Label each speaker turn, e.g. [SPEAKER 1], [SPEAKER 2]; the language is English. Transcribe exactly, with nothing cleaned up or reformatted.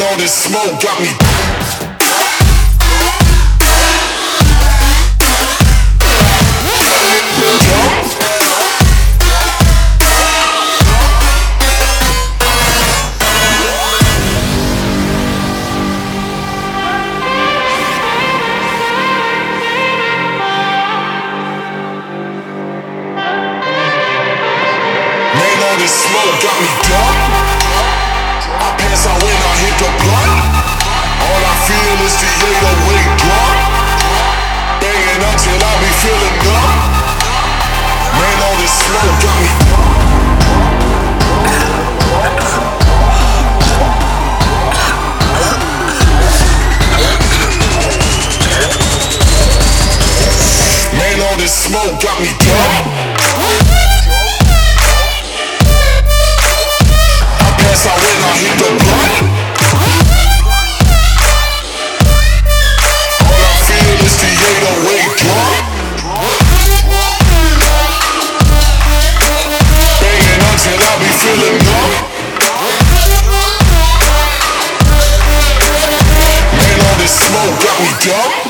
[SPEAKER 1] all this smoke got me. This smoke got me dumb. I pass out when I hit the blunt. All I feel is the eight oh eight drum, banging until I be feeling numb. Man, all this smoke got me. Man, all this smoke got me dumb. That's how when I hit the blunt. All I feel is the eight oh eight drum, banging until I be feeling numb. Man, all this smoke got me dumb.